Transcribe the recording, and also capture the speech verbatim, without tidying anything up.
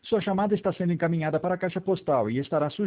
Sua chamada está sendo encaminhada para a caixa postal e estará sujeita